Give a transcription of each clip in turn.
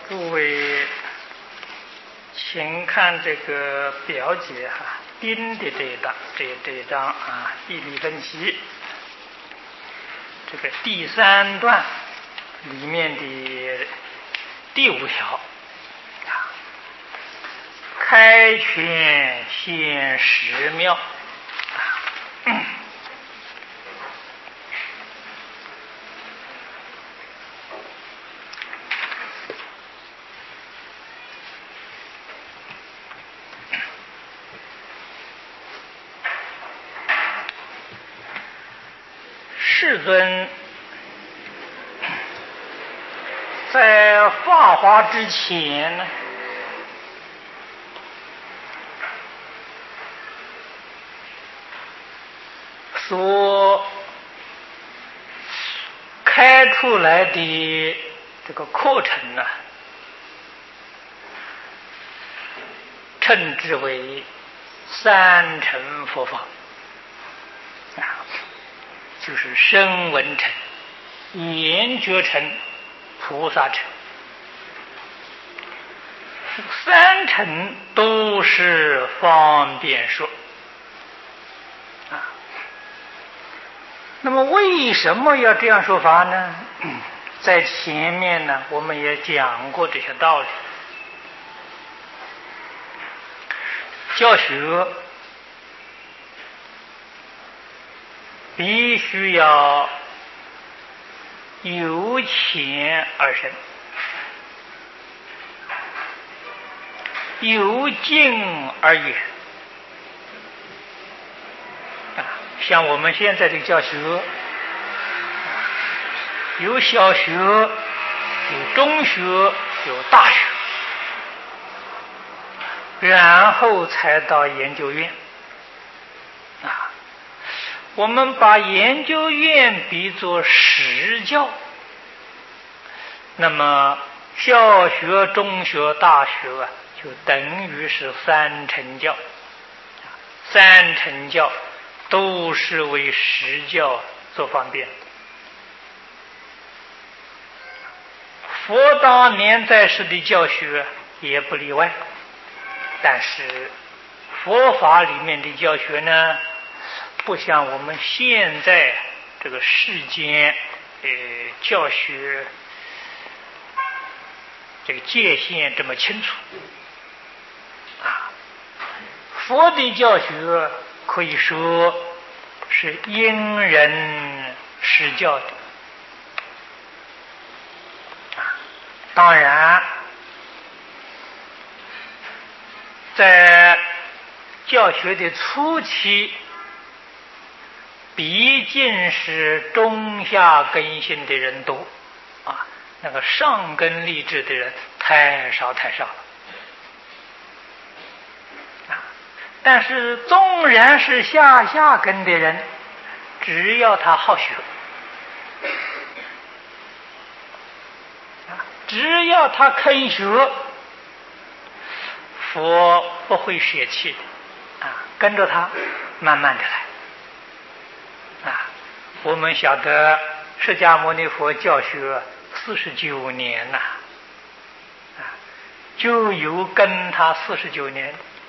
诸位，请看这个表姐哈，丁的这一章啊，义理分析，这个第3段里面的第5条，开权显实妙。世尊在法华之前呢，所开出来的这个课程呢，称之为3乘佛法就是声闻乘、缘觉乘、菩萨乘，3乘都是方便说那么为什么要这样说法呢？在前面呢，我们也讲过这些道理。教学必须要由浅而深，由近而远像我们现在的教学，有小学，有中学，有大学，然后才到研究院我们把研究院比作实教，那么小学、中学、大学就等于是3乘教，3乘教都是为实教做方便。佛当年在世的教学也不例外，但是佛法里面的教学呢，不像我们现在这个世间教学这个界限这么清楚佛的教学可以说是因人施教的当然在教学的初期毕竟是中下根性的人多那个上根立志的人太少了但是纵然是下根的人，只要他好学只要他肯学，佛不会舍弃的跟着他慢慢的来我们晓得释迦牟尼佛教学49年就有跟他49年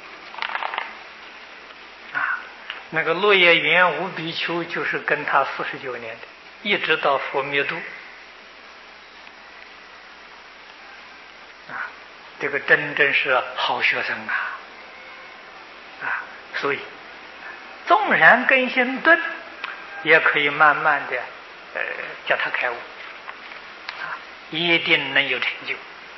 那个落叶园无比丘就是跟他49年的，一直到佛灭度这个真是好学生所以纵然根性钝，也可以慢慢的叫他开悟一定能有成就。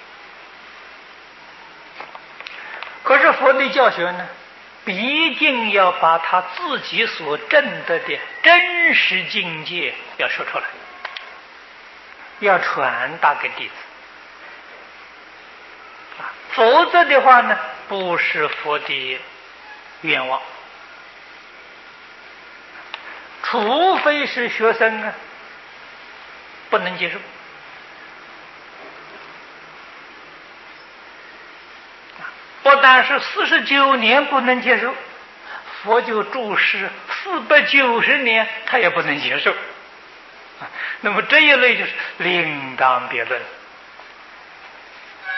可是佛的教学呢，毕竟要把他自己所证得的真实境界要说出来，要传达给弟子否则的话呢，不是佛的愿望。除非是学生不能接受不但是49年不能接受，佛就住世490年他也不能接受那么这一类就是另当别论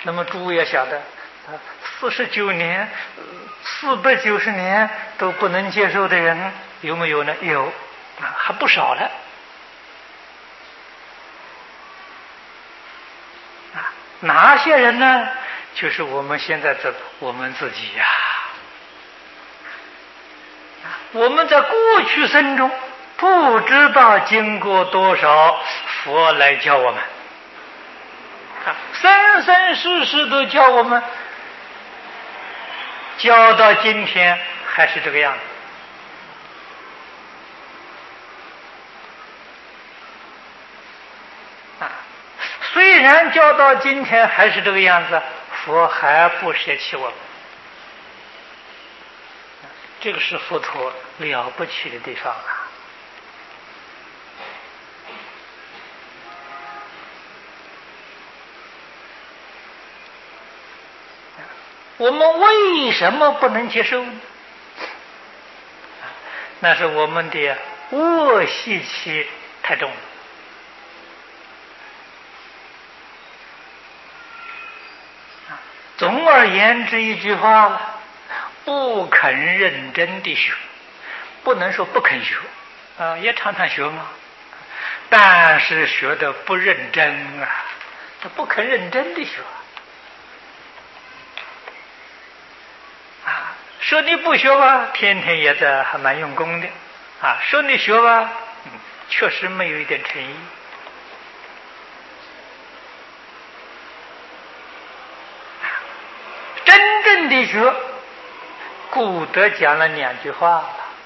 那么诸位要晓得，49年、490年都不能接受的人有没有呢？有，还不少了。哪些人呢？就是我们现在我们自己呀。我们在过去生中不知道经过多少佛来教我们，生生世世都教我们，教到今天还是这个样子。虽然教到今天还是这个样子，佛还不舍弃我们，这个是佛陀了不起的地方啊！我们为什么不能接受呢？那是我们的恶习气太重了。总而言之一句话了，不肯认真的学，不能说不肯学，也常常学嘛，但是学的不认真啊，他不肯认真的学啊。说你不学吧，天天也在还蛮用功的啊；说你学吧，确实没有一点诚意。真正的学，古德讲了2句话，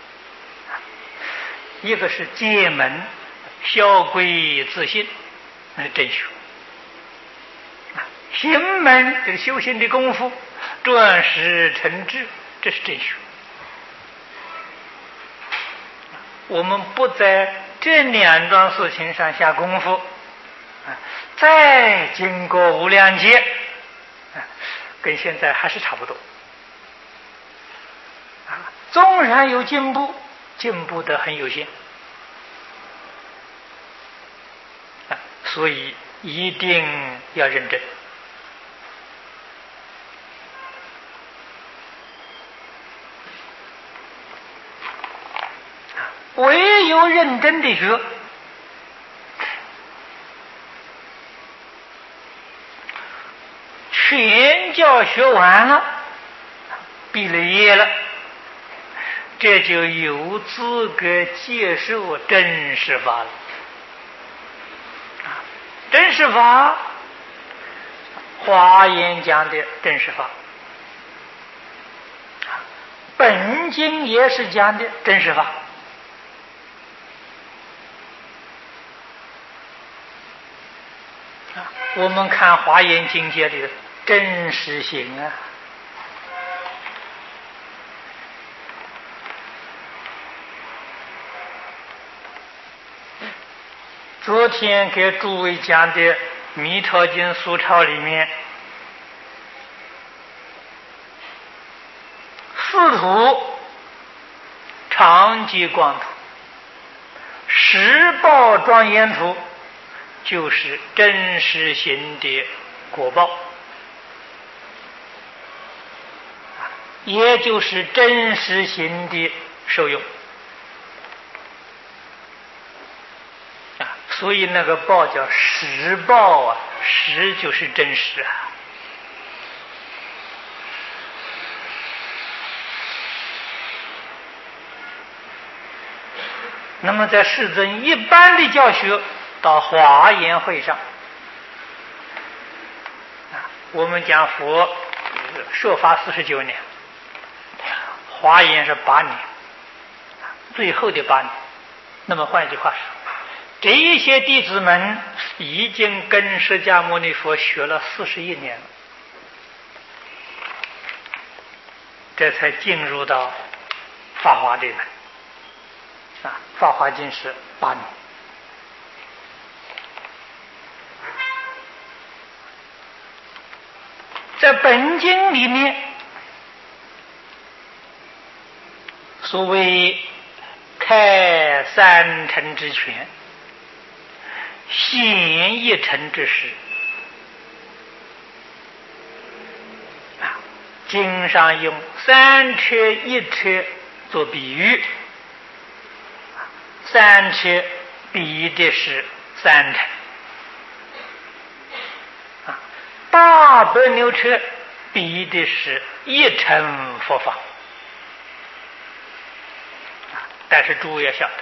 一个是戒门，消归自信，那是真学；行门，这个修行的功夫，转识成智，这是真学。我们不在这2桩事情上下功夫，再经过无量劫，跟现在还是差不多。纵然有进步，进步的很有限。所以一定要认真。唯有认真的学，全教学完了，毕了业了，这就有资格接受真实法了。真实法，华严讲的真实法，本经也是讲的真实法。我们看华严经界的真实性啊，昨天给诸位讲的《弥陀经》疏钞里面，四土常寂光土、十报庄严土，就是真实行的果报，也就是真实行的受用。所以那个报叫实报啊，实就是真实啊。那么在世尊一般的教学，到华严会上，我们讲佛说法49年，华严是8年，最后的8年。那么换一句话说，这一些弟子们已经跟释迦牟尼佛学了41年了，这才进入到法华这门。法华经是8年。在本经里面，所谓开3乘之权，显1乘之实， 经上用三车一车做比喻，三车比的是三乘，800牛车比的是1乘佛法。但是诸位要晓得，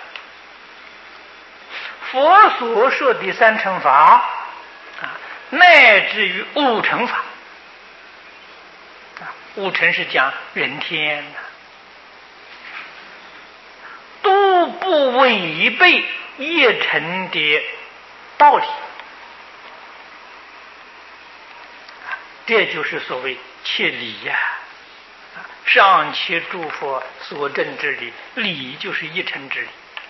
佛所说的3乘法乃至于5乘法，5乘是讲人天都不违背1乘的道理，这就是所谓切理呀。上切诸佛所证之理，理就是1乘之理。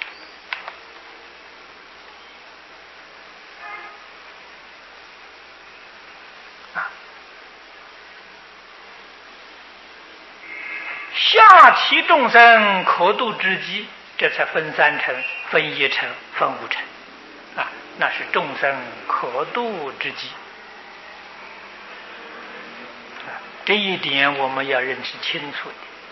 下其众生可度之机，这才分3乘、分1乘、分5乘那是众生可度之机。这一点我们要认识清楚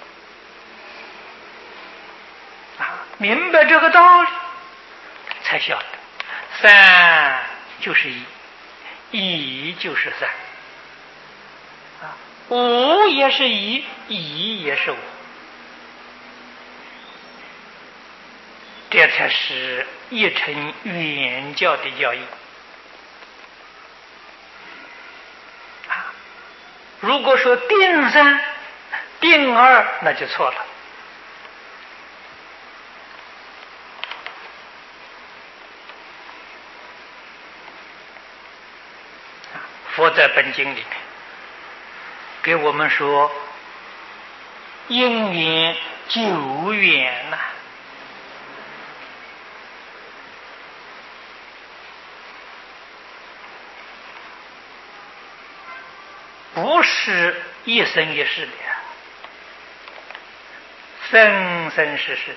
的明白这个道理，才晓得3就是1，1就是3，5也是1，1也是5，这才是1乘圆教的教义。如果说定3、定2，那就错了。佛在本经里面给我们说，因缘久远不是一生一世的生生世世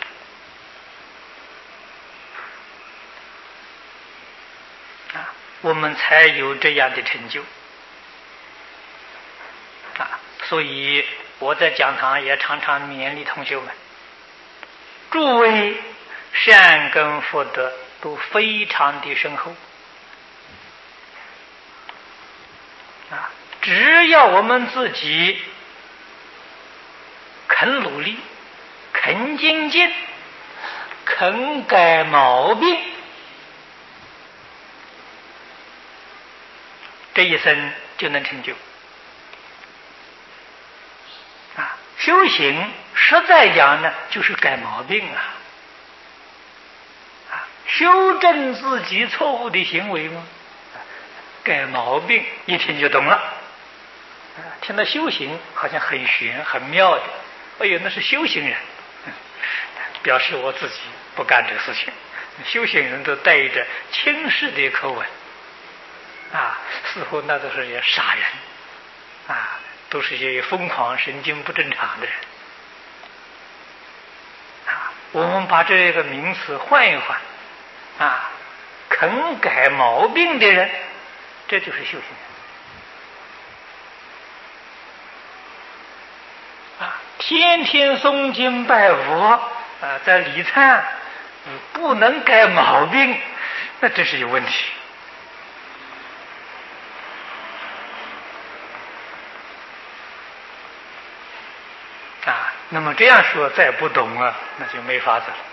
我们才有这样的成就所以我在讲堂也常常勉励同学们，诸位善根福德都非常的深厚只要我们自己肯努力、肯精进、肯改毛病，这一生就能成就修行实在讲呢，就是改毛病修正自己错误的行为吗？改毛病一听就懂了。听到修行好像很玄很妙的，哎呦，那是修行人，表示我自己不干这个事情。修行人都带着轻视的口吻似乎那都是些傻人都是些疯狂神经不正常的人我们把这个名词换一换肯改毛病的人，这就是修行人天天诵经拜佛在礼忏不能改毛病，那这是有问题那么这样说再不懂那就没法子了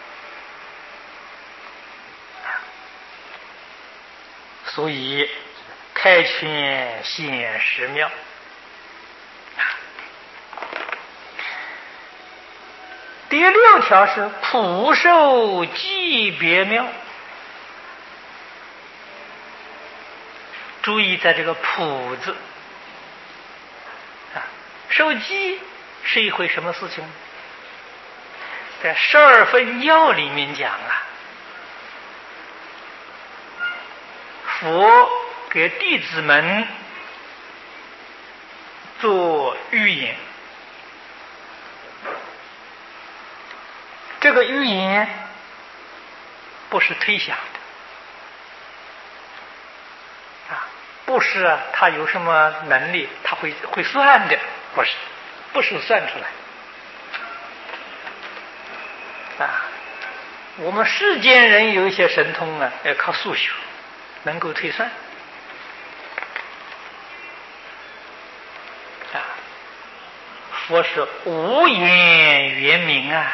所以开权显实妙第6条是普受记别妙，注意在这个普字受记是一回什么事情？在12分要里面讲佛给弟子们做预言，这个预言不是推想的不是他有什么能力他会算的，不是不是算出来啊。我们世间人有一些神通啊，要靠数学能够推算啊。佛是无言圆明啊，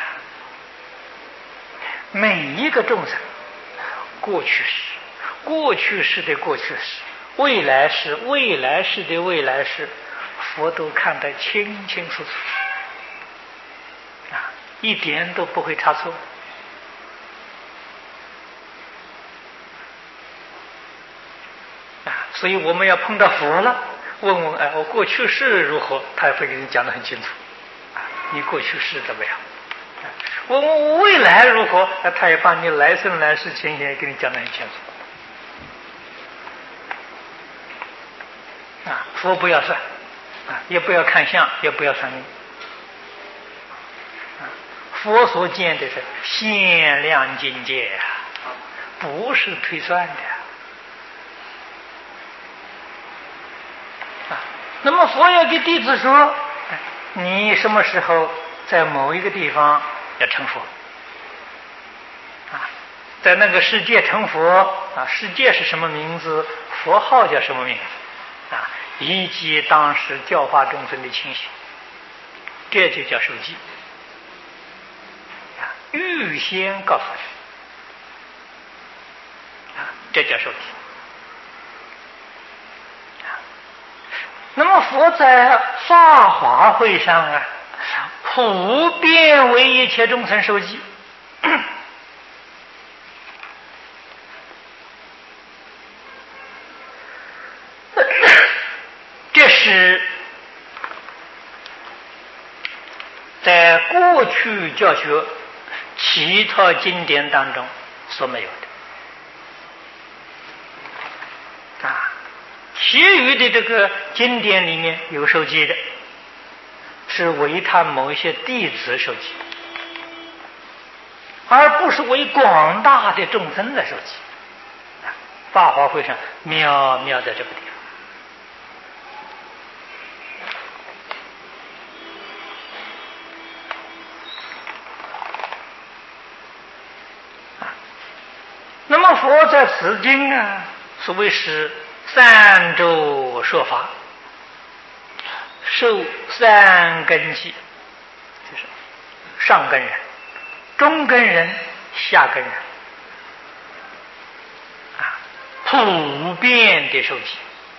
每一个众生，过去式、过去式的过去式、未来式、未来式的未来式，佛都看得清清楚楚啊，一点都不会差错。所以我们要碰到佛了，问问我过去世如何，他也会给你讲得很清楚啊。你过去世怎么样？问问我未来如何，他也把你来生来世前也给你讲得很清楚啊。佛不要算啊，也不要看相，也不要算命啊。佛所见的是限量境界啊，不是推算的。那么佛要给弟子说，你什么时候在某一个地方要成佛啊？在那个世界成佛啊，世界是什么名字？佛号叫什么名字啊？以及当时教化众生的情形，这就叫受记啊，预先告诉你啊，这叫受记。那么佛在法华会上啊，普遍为一切众生受记。这是在过去教学其他经典当中所没有的啊。其余的这个经典里面有受记的，是为他某一些弟子受记，而不是为广大的众生来受记。法华会上妙妙在这个地方。那么佛在此经啊，所谓是三周说法，受三根器，就是上根人、中根人、下根人啊，普遍的受记。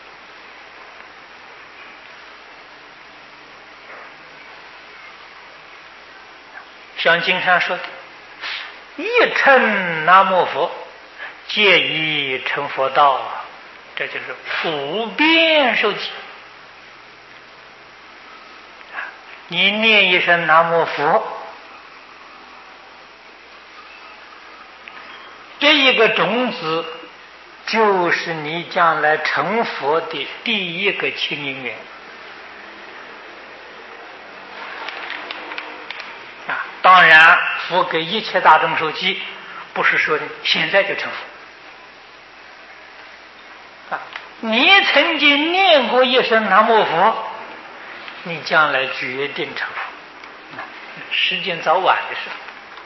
像经上说的，一称南无佛，皆已成佛道啊，这就是普遍受记。你念一声南无佛，这一个种子就是你将来成佛的第一个亲因缘啊！当然，佛给一切大众受记，不是说的现在就成佛啊！你曾经念过一声南无佛，你将来决定成佛，时间早晚的事，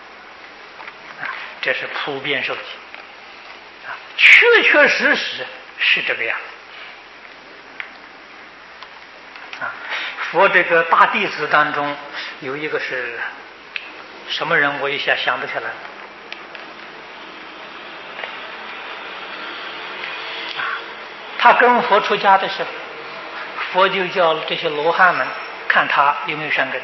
这是普遍受记，确确实实是这个样子。佛这个大弟子当中有一个是什么人，我一下想不起来。他跟佛出家的时候，佛就叫这些罗汉们看他有没有善根。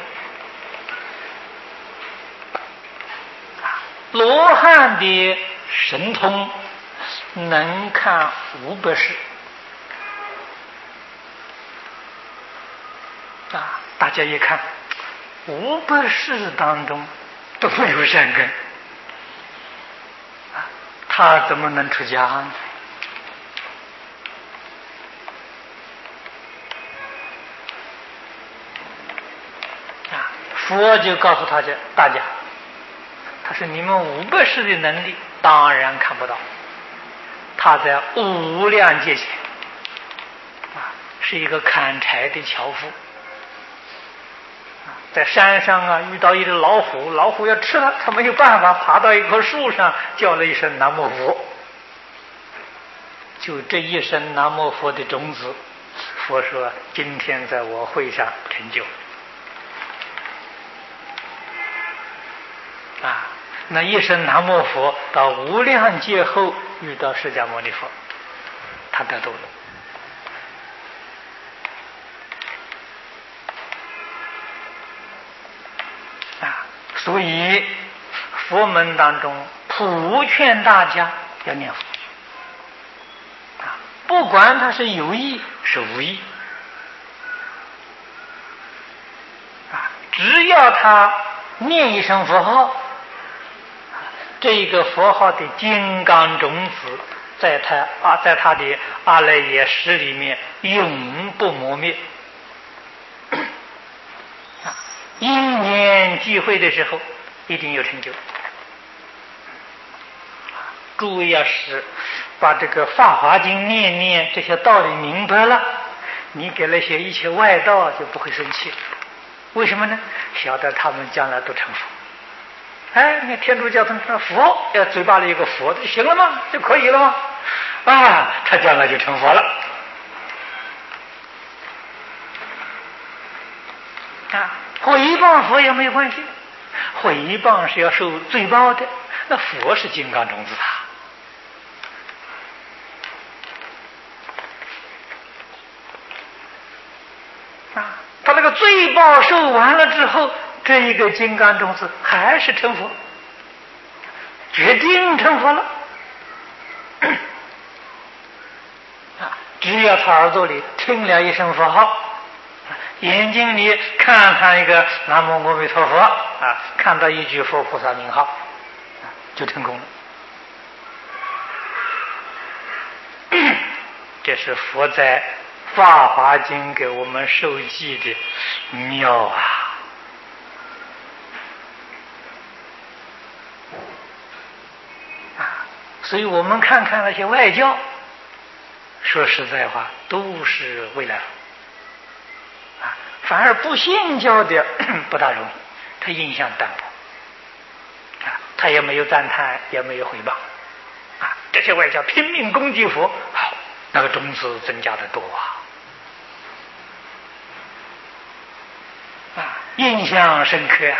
罗汉的神通能看500世啊！大家一看，500世当中都没有善根啊，他怎么能出家呢？佛就告诉大家，他说你们500世的能力当然看不到，他在无量界前是一个砍柴的樵夫在山上啊遇到一只老虎，老虎要吃它，他没有办法，爬到一棵树上叫了一声南无佛。就这一声南无佛的种子，佛说今天在我会上成就啊。那一声南无佛到无量劫后遇到释迦牟尼佛，他得度了啊。所以佛门当中普劝大家要念佛啊，不管他是有意是无意啊，只要他念一声佛号，这个佛号的金刚种子在他的阿赖耶识里面永不磨灭啊，因缘聚会的时候一定有成就。诸位要是把这个《法华经》念念这些道理明白了，你给那些一切外道就不会生气。为什么呢？晓得他们将来都成佛。哎，你天主教他们说佛要嘴巴里有个佛就行了吗？就可以了吗？啊，他将来就成佛了。啊，毁谤佛也没有关系，毁谤是要受罪报的，那佛是金刚种子啊，他那个罪报受完了之后，这一个金刚种子还是成佛，决定成佛了。只要他耳朵里听了一声佛号，眼睛里看一个南无阿弥陀佛啊，看到一句佛菩萨名号，就成功了。这是佛在《法华经》给我们授记的妙啊！所以我们看看那些外教，说实在话都是为了啊，反而不信教的不大容易，他印象淡薄啊，他也没有赞叹，也没有回谤啊。这些外教拼命攻击佛，好，那个种子增加的多啊，印象深刻啊。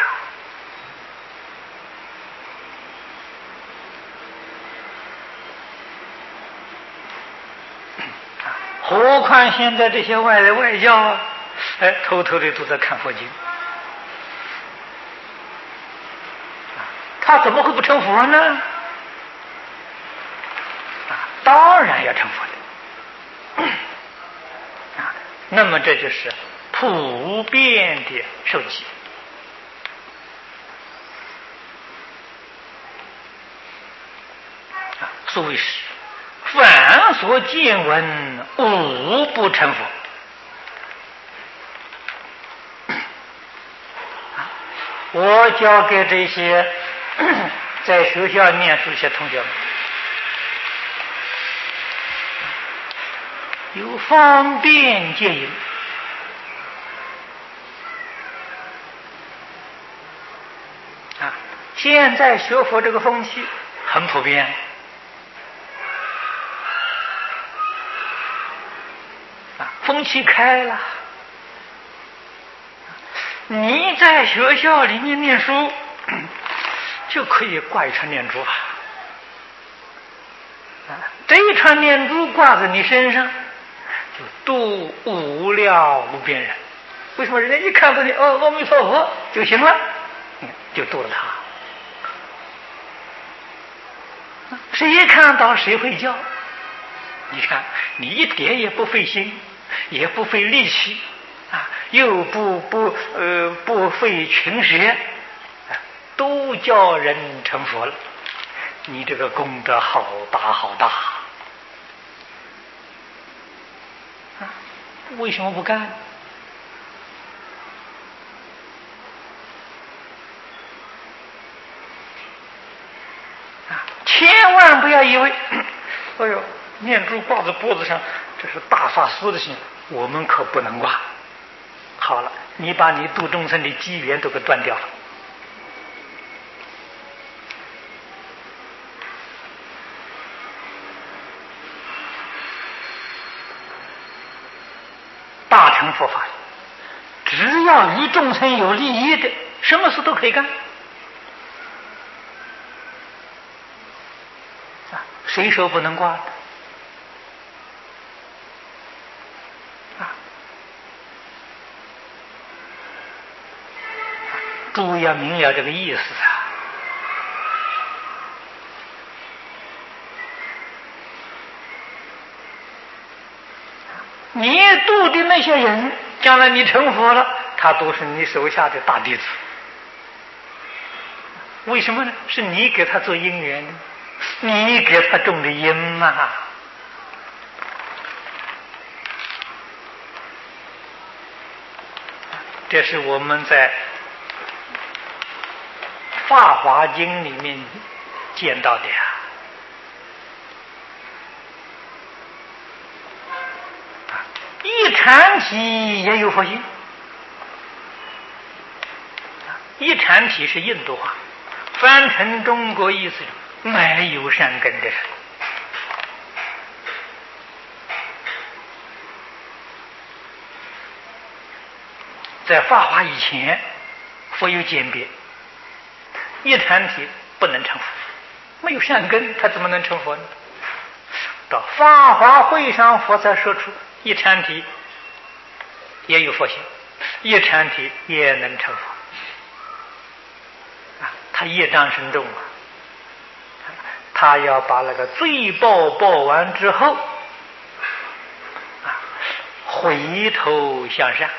何况现在这些外教啊，哎，偷偷的都在看佛经，他怎么会不成佛呢？当然要成佛的啊。那么这就是普遍的受记啊，所谓是凡所见闻，无不成佛。我教给这些在学校念书些同学们，有方便戒淫啊。现在学佛这个风气很普遍啊，风气开了。你在学校里面念书，就可以挂一串念珠这一串念珠挂在你身上，就度无量无边人。为什么人家一看到你阿弥陀佛就行了，就度了他。谁一看到谁会叫，你看你一点也不费心，也不费力气又不费群学，都叫人成佛了。你这个功德好大好大为什么不干？千万不要以为哎呦念珠挂在脖子上，这是大法师的心，我们可不能挂。好了， 你把你度众生的机缘都给断掉了。大乘佛法，只要与众生有利益的，什么事都可以干。谁说不能挂的？注意要明了这个意思啊！你度的那些人，将来你成佛了，他都是你手下的大弟子。为什么呢？是你给他做因缘的，你给他种的因嘛。这是我们在《法华经》里面见到的呀。一禅体也有佛性，一禅体是印度话，翻成中国意思没有善根的人。在法华以前，佛有鉴别，一禅体不能成佛，没有善根，他怎么能成佛呢？到法华会上，佛才说出一禅体也有佛性，一禅体也能成佛。他业障深重啊，他要把那个罪报报完之后，回头向善，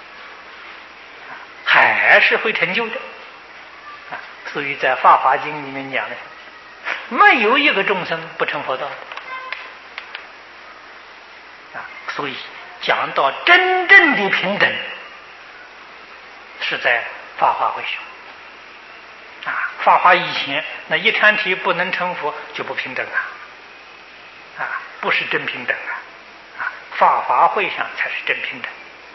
还是会成就的。所以在《法华经》里面讲的，没有一个众生不成佛道的。所以讲到真正的平等，是在法华会上。法华以前，那一禅体不能成佛，就不平等不是真平等法华会上才是真平等。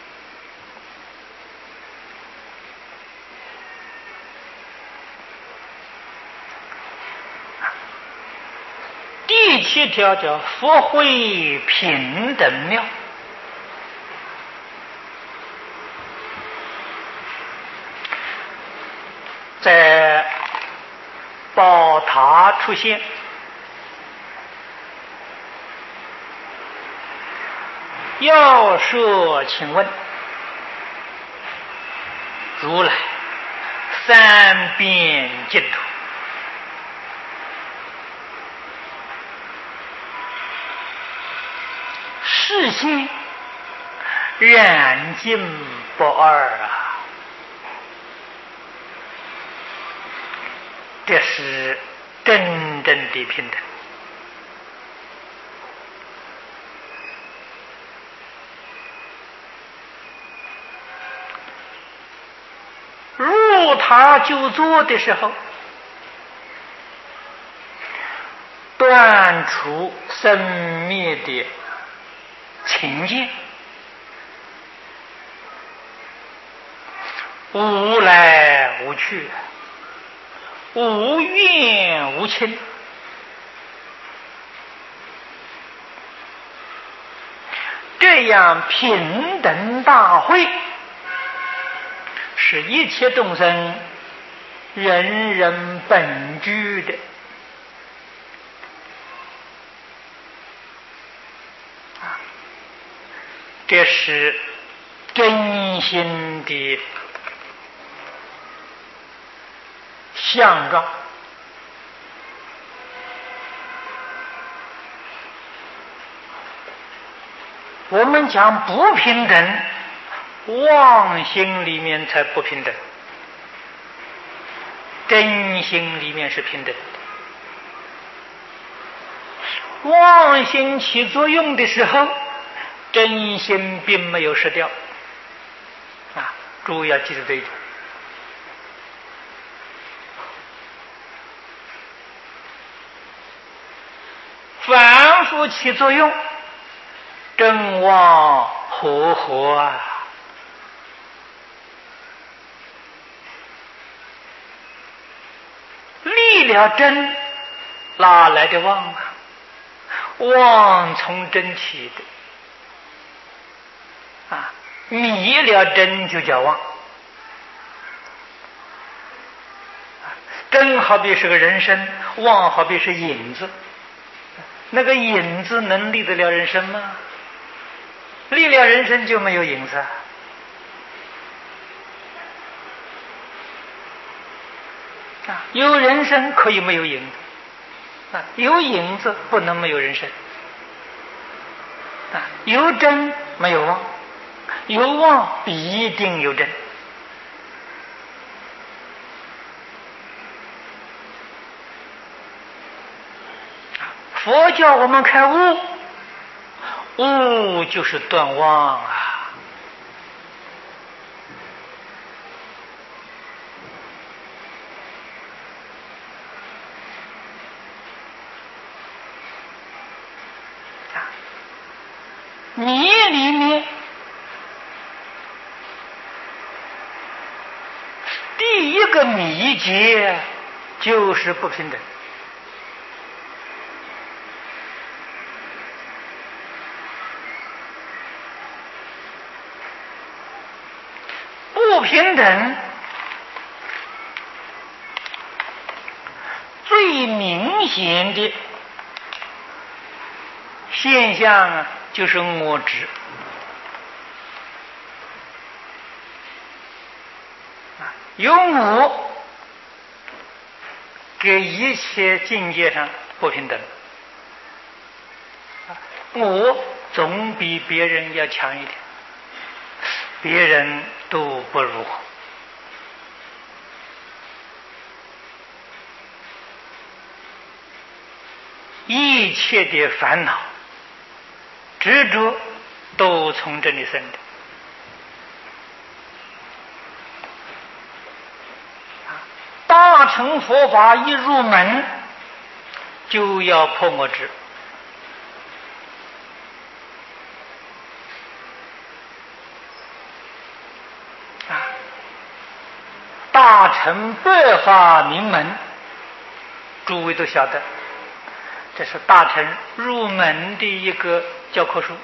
第7条叫佛会平等妙，在宝塔出现，要说请问，如来三边净土，世间染净不二这是真正的平等。入塔就坐的时候，断除生灭的情见，无来无去，无怨无亲，这样平等大会，是一切众生人人本具的。这是真心的相状。我们讲不平等，妄心里面才不平等，真心里面是平等。妄心起作用的时候，真心并没有失掉诸位要记住这一点。反复起作用，真妄合了真，哪来的妄啊？妄从真起的啊，迷了真就叫妄。真好比是个人身，妄好比是影子。那个影子能立得了人身吗？立了人身就没有影子啊！有人身可以没有影子啊，有影子不能没有人身啊，有真没有妄，有妄必定有真。佛教我们开悟，悟就是断妄啊！迷里面第一个迷结就是不平等。不平等最明显的现象啊，就是我执有我，给一切境界上不平等。我总比别人要强一点，别人都不如我。一切的烦恼、执着都从这里生的。大乘佛法一入门，就要破我执。大乘百法明门，诸位都晓得，这是大乘入门的一个教科书。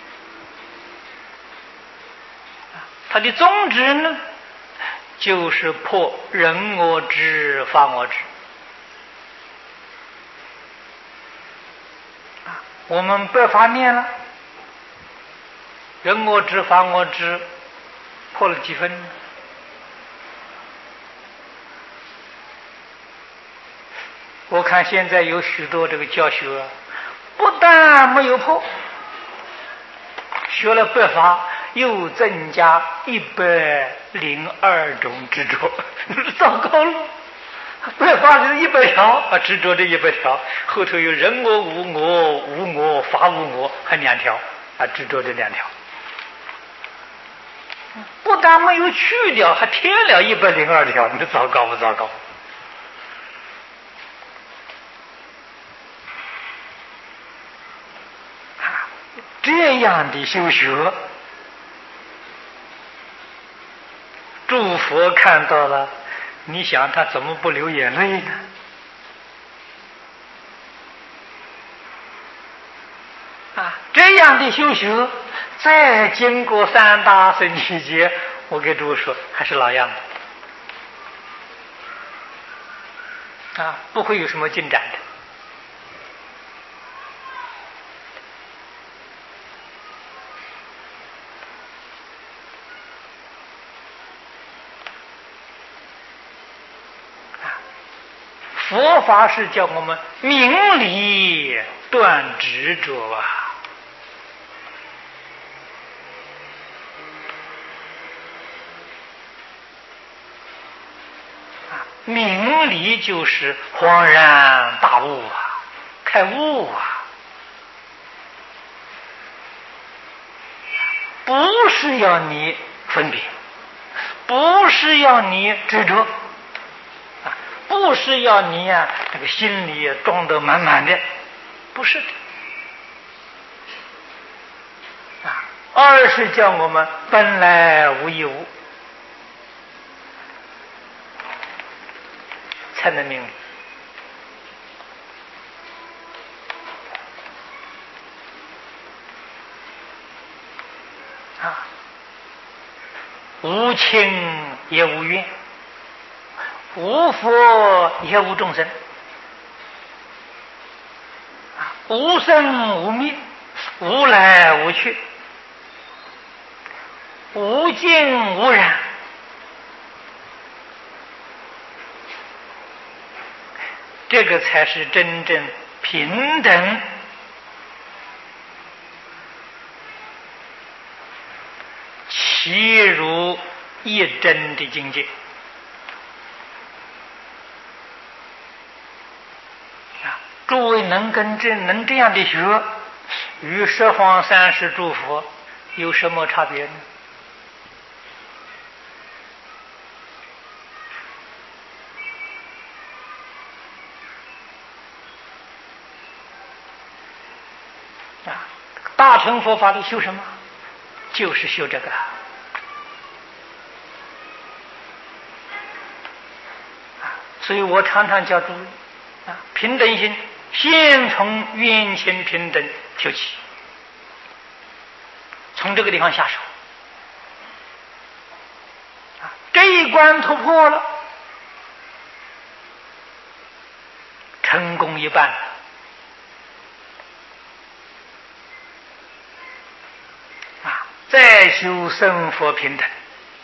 它的宗旨呢，就是破人我执、法我执。我们百法念了，人我执、法我执破了几分呢？我看现在有许多这个教学，不但没有破，学了百法又增加102种执着，糟糕了！百法就是100条，执着的100条，后头有人我、无我、无我、法无我，还2条，执着的2条。不但没有去掉，还添了102条，你糟糕不糟糕？这样的修学，诸佛看到了，你想他怎么不流眼泪呢？这样的修学，再经过3大圣七劫，我给诸位说，还是老样的，不会有什么进展的。佛法是叫我们明理断执着啊！明理就是恍然大悟啊，开悟啊！不是要你分别，不是要你执着。不是要你那个心里装得满满的，不是的，而是叫我们本来无一物，才能明理。 啊，无亲也无怨，无佛也无众生，无生无灭，无来无去，无尽无染。这个才是真正平等，其如一真的境界。诸位能这样的学，与十方三世诸佛有什么差别呢？大乘佛法里修什么？就是修这个。所以我常常叫诸位平等心先从冤亲平等修起，从这个地方下手。这一关突破了，成功一半了。再修生佛平等，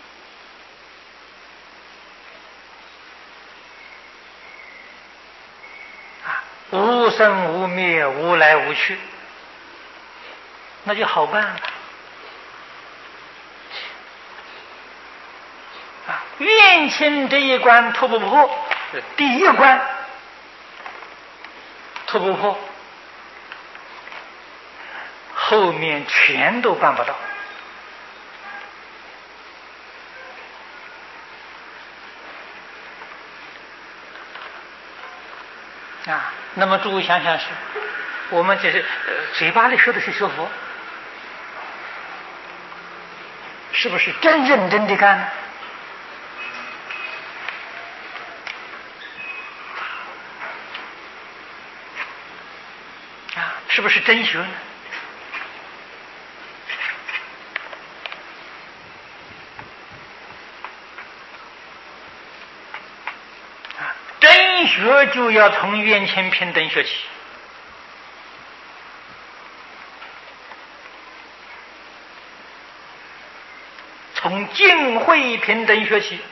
无生无灭，无来无去，那就好办了。怨亲这一关突不破，第一关突不破，后面全都办不到。那么诸位想想，是我们这是嘴巴里说的是学佛，是不是真认真的干呢？是不是真学呢？真学就要从冤亲平等学起，从净慧平等学起。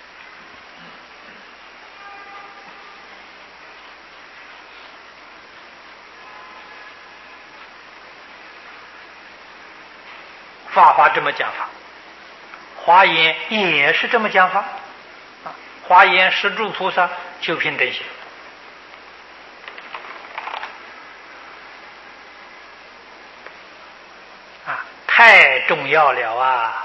法华这么讲法，华严也是这么讲法。华严十住菩萨就平等心，太重要了啊！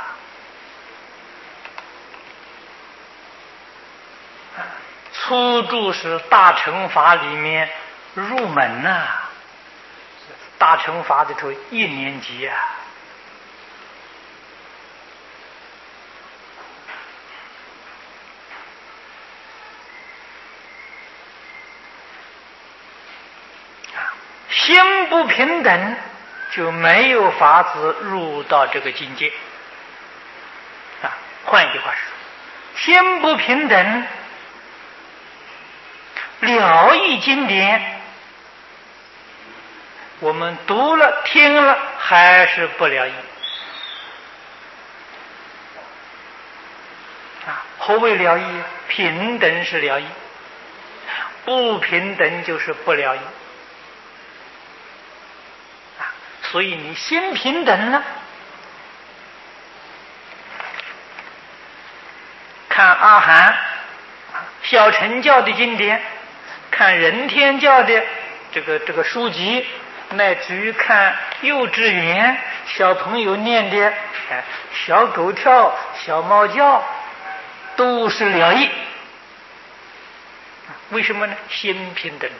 初住是大乘法里面入门啊，大乘法里头一年级啊。心不平等，就没有法子入到这个境界。换一句话说，心不平等，了义经典，我们读了听了还是不了义。何谓了义？平等是了义，不平等就是不了义。所以你心平等了，看阿含小乘教的经典，看人天教的这个书籍，乃至于看幼稚园小朋友念的小狗跳小猫叫，都是了义。为什么呢？心平等了。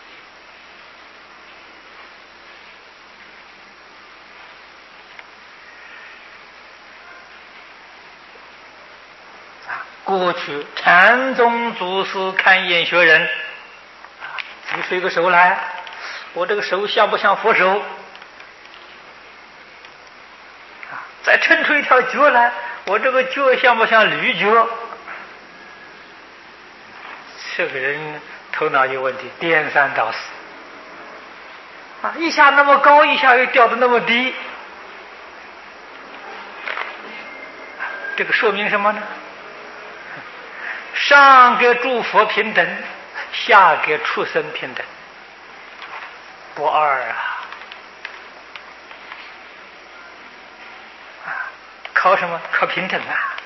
过去禅宗祖师看眼学人，举出一个手来，我这个手像不像佛手？ 再抻出一条脚来，我这个脚像不像驴脚？这个人头脑有问题，颠三倒四啊！一下那么高，一下又掉得那么低，这个说明什么呢？上给诸佛平等，下给畜生平等，不二啊！靠什么？靠平等啊！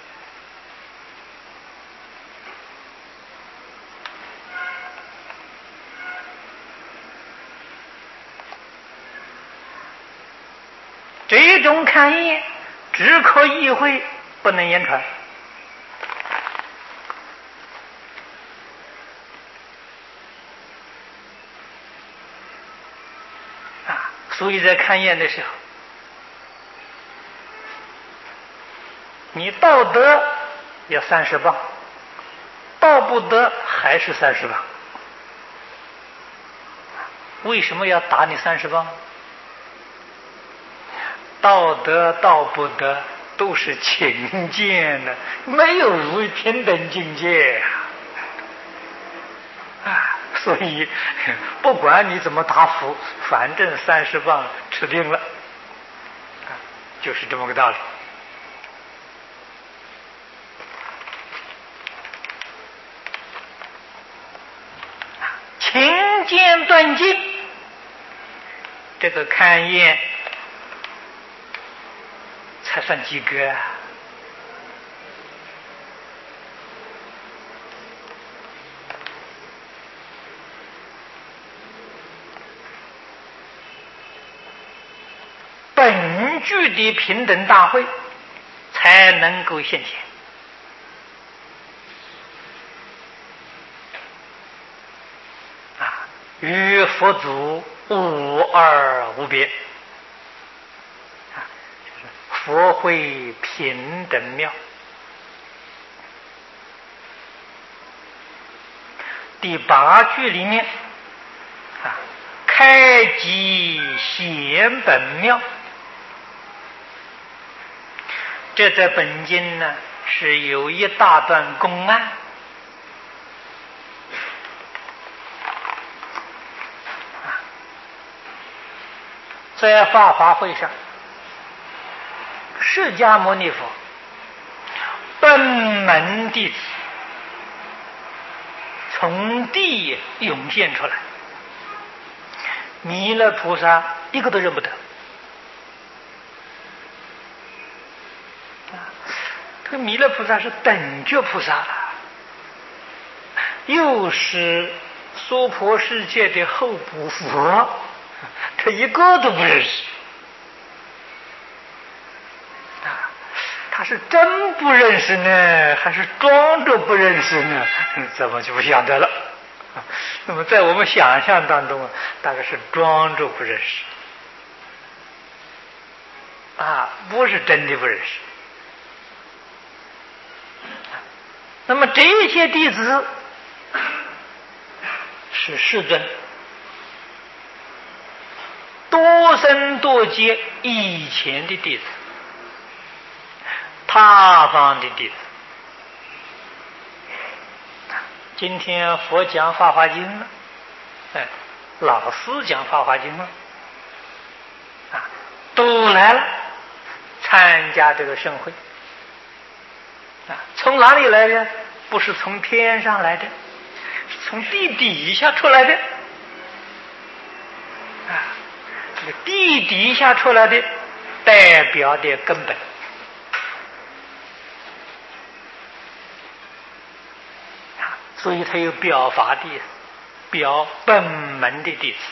这种看言只可意会，不能言传。所以在看验的时候，你道德要30磅，道不得还是30磅。为什么要打你30磅？道德道不得都是情见的，没有如平等境界啊！所以不管你怎么答复，反正30磅吃定了，就是这么个道理。勤俭断尽，这个看验才算及格啊！本具的平等大会才能够现前啊！与佛祖无二无别啊！佛会平等妙。第8句里面啊，开机显本妙。这在本经呢是有一大段公案在法华会上，释迦牟尼佛本门弟子从地涌现出来，弥勒菩萨一个都认不得。这弥勒菩萨是等觉菩萨了，又是娑婆世界的后补佛，他一个都不认识啊！他是真不认识呢，还是装着不认识呢？怎么就不晓得了？那么在我们想象当中，大概是装着不认识啊，不是真的不认识。那么这些弟子是世尊多生多劫以前的弟子，他方的弟子。今天佛讲《法华经》了，老师讲《法华经》了，都来了参加这个盛会。从哪里来的？不是从天上来的，是从地底下出来的。这个地底下出来的代表的根本。所以他有表法的意思，表本门的弟子。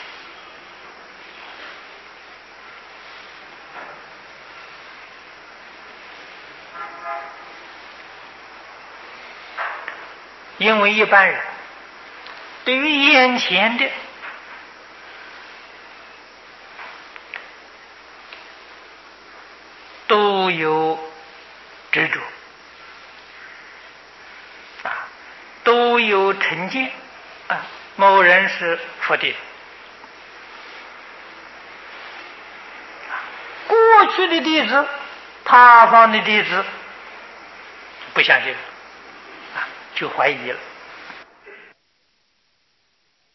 因为一般人对于眼前的都有执着都有成见某人是佛弟子，过去的弟子他方的弟子不相信，就怀疑了。